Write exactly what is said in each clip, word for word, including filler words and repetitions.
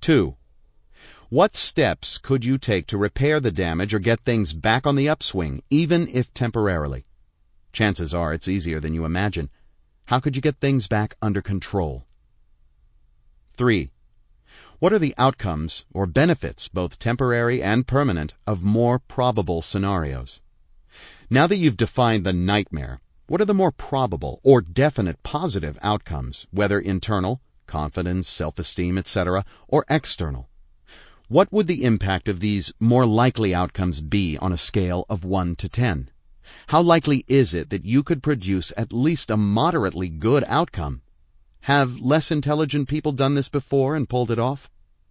Two, what steps could you take to repair the damage or get things back on the upswing, even if temporarily? Chances are it's easier than you imagine. How could you get things back under control? Three, what are the outcomes or benefits, both temporary and permanent, of more probable scenarios? Now that you've defined the nightmare, what are the more probable or definite positive outcomes, whether internal, confidence, self-esteem, et cetera, or external? What would the impact of these more likely outcomes be on a scale of one to ten? How likely is it that you could produce at least a moderately good outcome? Have less intelligent people done this before and pulled it off?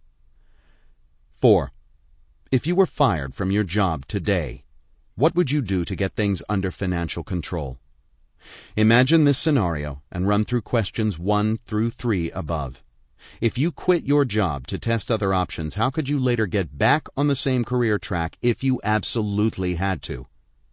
Four, if you were fired from your job today, what would you do to get things under financial control? Imagine this scenario and run through questions one through three above. If you quit your job to test other options, how could you later get back on the same career track if you absolutely had to?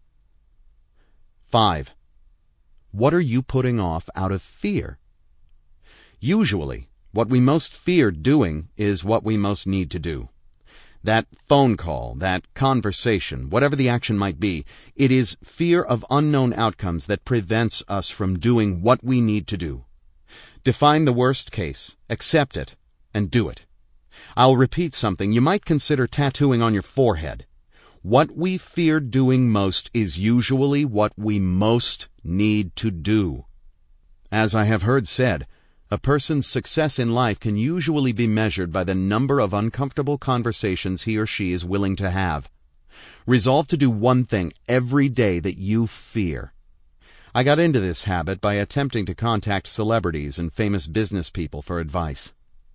Five, what are you putting off out of fear? Usually, what we most fear doing is what we most need to do. That phone call, that conversation, whatever the action might be, it is fear of unknown outcomes that prevents us from doing what we need to do. Define the worst case, accept it, and do it. I'll repeat something you might consider tattooing on your forehead. What we fear doing most is usually what we most need to do. As I have heard said, a person's success in life can usually be measured by the number of uncomfortable conversations he or she is willing to have. Resolve to do one thing every day that you fear. I got into this habit by attempting to contact celebrities and famous business people for advice.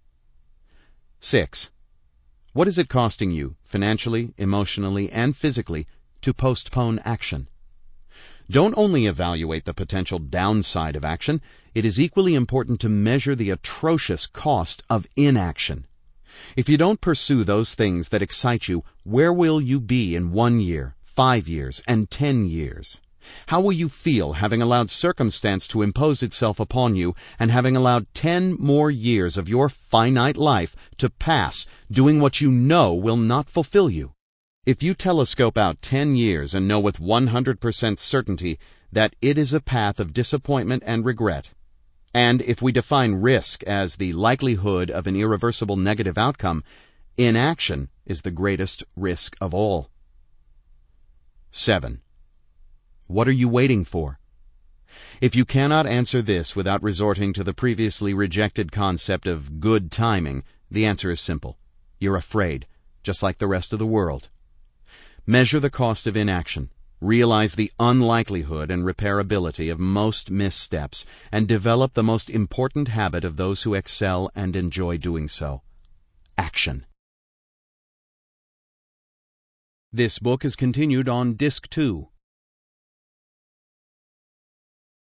Six, what is it costing you, financially, emotionally, and physically, to postpone action? Don't only evaluate the potential downside of action, it is equally important to measure the atrocious cost of inaction. If you don't pursue those things that excite you, where will you be in one year, five years, and ten years? How will you feel having allowed circumstance to impose itself upon you and having allowed ten more years of your finite life to pass doing what you know will not fulfill you? If you telescope out ten years and know with one hundred percent certainty that it is a path of disappointment and regret, and if we define risk as the likelihood of an irreversible negative outcome, inaction is the greatest risk of all. Seven, what are you waiting for? If you cannot answer this without resorting to the previously rejected concept of good timing, the answer is simple. You're afraid, just like the rest of the world. Measure the cost of inaction, realize the unlikelihood and repairability of most missteps, and develop the most important habit of those who excel and enjoy doing so: action. This book is continued on Disc two.